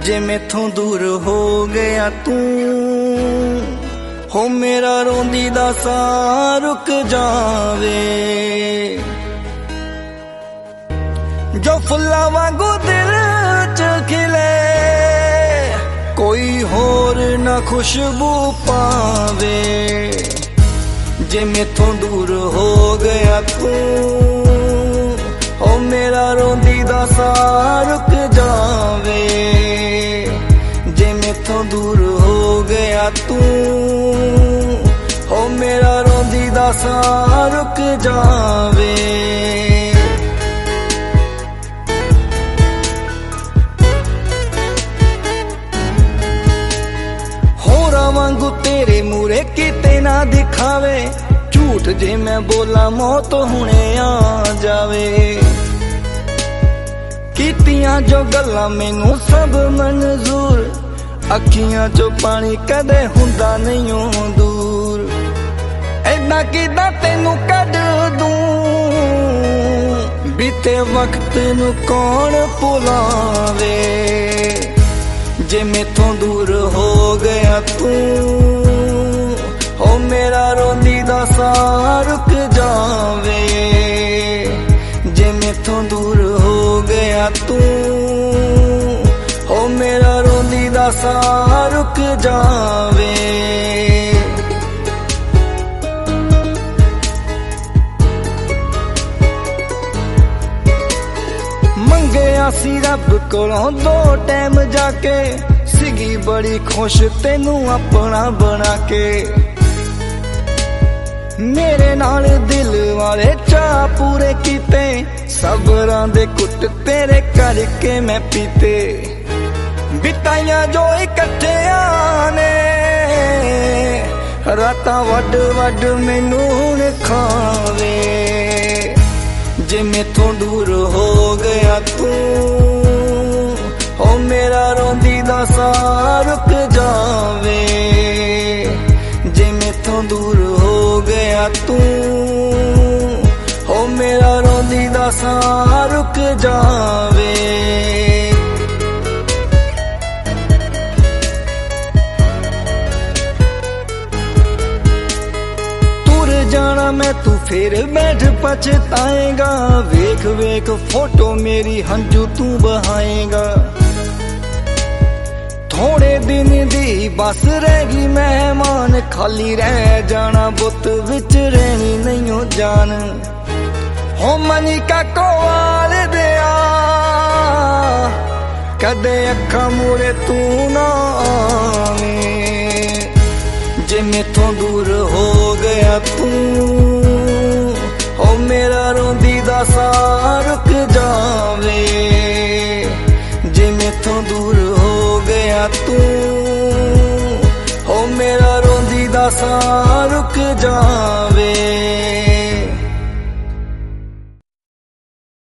जे मैथों दूर हो गया तू हो मेरा रोंदी दा सा रुक जावे। जो फुल्ला वांगू दिल च खिले कोई होर ना खुशबू पावे। जे मैथों दूर हो गया तू हो मेरा रोंदी दा सा रुक जावे। जे मैथों दूर हो गया तू हो मेरा रोंदी दा सा रुक जावे। होरा वांगू तेरे मूरे किते ना दिखावे, झूठ जे मैं बोला मौत हुणे आ जावे। कीतियां जो गल्लां मैनू सब मंजूर, अखियां चो पानी कदे हुंदा नहीं दूर। ऐना किदां तैनू कढ दूं बीते वक्त नू कौन भुलावे। जे मैथों दूर हो गया तू हो मेरा रोंदी दा सा रुक जावे। जे मैथों दूर हो गया तू हो मेरा रोंदी दा सा रुक जावे। मंगया सी रब कोलों 2 टाइम जाके, सिगी बड़ी खुश तेनू अपना बना के। मेरे नाल दिल वाले चाह पूरे कीते, सबरां दे कुट तेरे करके मैं पीते। बिताइयां जो इकट्ठे आने रातां वड वड मैनू हुण खावे। जे मैथों दूर हो गया तू हो मेरा रोंदी दा सा रुक जावे। जे मैथों दूर हो गया तू हो मेरा रोंदी दा सा रुक जावे। जाना मैं तू फिर बैठ पछताएगा, वेख वेख फोटो मेरी हंजू तू बहाएगा। थोड़े दिन दी बस रहेगी मेहमान, खाली रह जाना बुत विच रहनी नहीं हो जान। हो मनी का कोवाल दिया कदे अखा मुरे तू ना आवे। जे मैथों दूर हो गया तू हो मेरा रोंदी दा सा रुक जावे। जे मैथों दूर हो गया तू हो मेरा रोंदी दा सा रुक जावे।